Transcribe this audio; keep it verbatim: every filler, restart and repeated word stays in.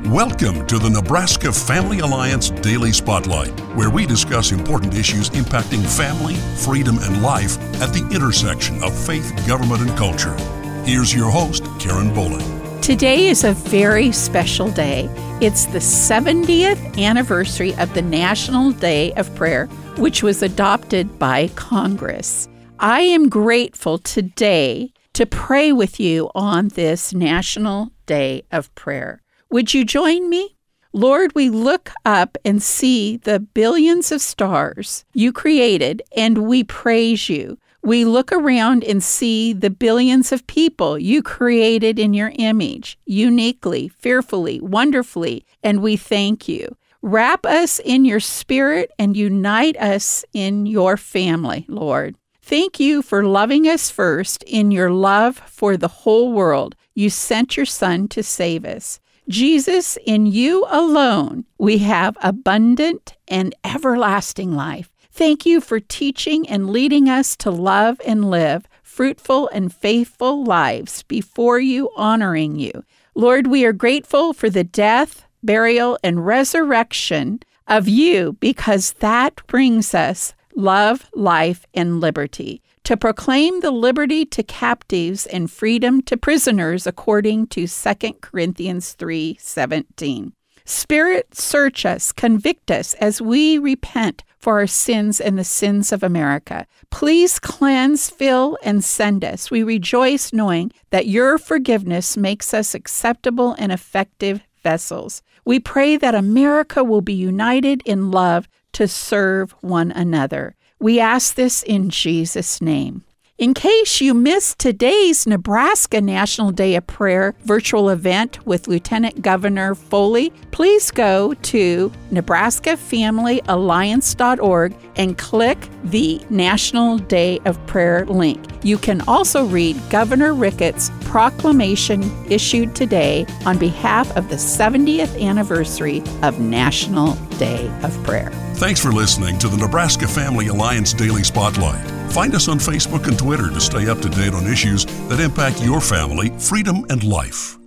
Welcome to the Nebraska Family Alliance Daily Spotlight, where we discuss important issues impacting family, freedom, and life at the intersection of faith, government, and culture. Here's your host, Karen Bowling. Today is a very special day. It's the seventieth anniversary of the National Day of Prayer, which was adopted by Congress. I am grateful today to pray with you on this National Day of Prayer. Would you join me? Lord, we look up and see the billions of stars you created, and we praise you. We look around and see the billions of people you created in your image, uniquely, fearfully, wonderfully, and we thank you. Wrap us in your spirit and unite us in your family, Lord. Thank you for loving us first. In your love for the whole world, you sent your Son to save us. Jesus, in you alone, we have abundant and everlasting life. Thank you for teaching and leading us to love and live fruitful and faithful lives before you, honoring you. Lord, we are grateful for the death, burial, and resurrection of you, because that brings us love, life, and liberty, to proclaim the liberty to captives and freedom to prisoners according to Second Corinthians three seventeen. Spirit, search us, convict us as we repent for our sins and the sins of America. Please cleanse, fill, and send us. We rejoice knowing that your forgiveness makes us acceptable and effective vessels. We pray that America will be united in love to serve one another. We ask this in Jesus' name. In case you missed today's Nebraska National Day of Prayer virtual event with Lieutenant Governor Foley, please go to Nebraska Family Alliance dot org and click the National Day of Prayer link. You can also read Governor Ricketts' proclamation issued today on behalf of the seventieth anniversary of National Day of Prayer. Thanks for listening to the Nebraska Family Alliance Daily Spotlight. Find us on Facebook and Twitter to stay up to date on issues that impact your family, freedom, and life.